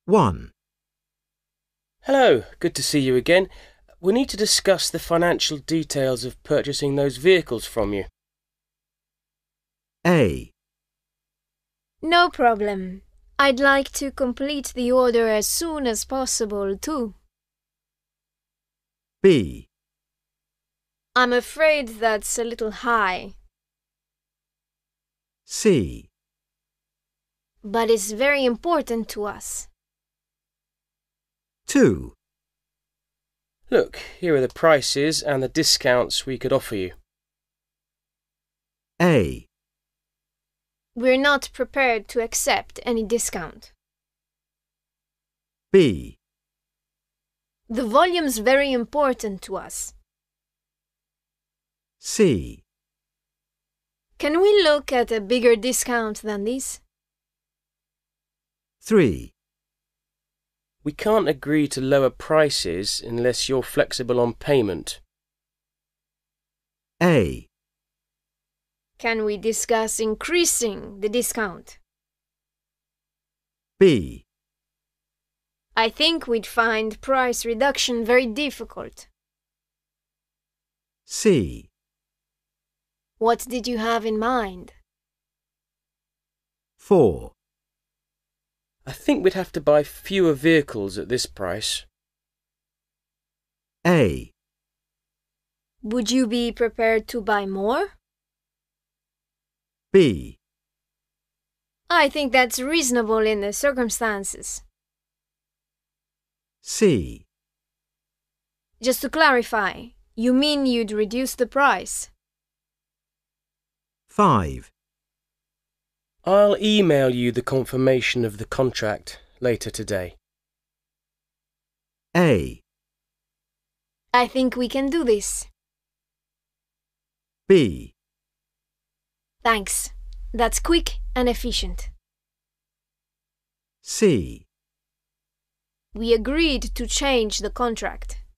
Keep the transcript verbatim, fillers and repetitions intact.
one. Hello, good to see you again. We need to discuss the financial details of purchasing those vehicles from you. A. No problem. I'd like to complete the order as soon as possible, too. B. I'm afraid that's a little high. C. But it's very important to us. two. Look, here are the prices and the discounts we could offer you. A. We're not prepared to accept any discount. B. The volume's very important to us. C. Can we look at a bigger discount than this? three. We can't agree to lower prices unless you're flexible on payment. A. Can we discuss increasing the discount? B. I think we'd find price reduction very difficult. C. What did you have in mind? four. I think we'd have to buy fewer vehicles at this price. A. Would you be prepared to buy more? B. I think that's reasonable in the circumstances. C. Just to clarify, you mean you'd reduce the price? five. I'll email you the confirmation of the contract later today. A. I think we can do this. B. Thanks. That's quick and efficient. C. We agreed to change the contract.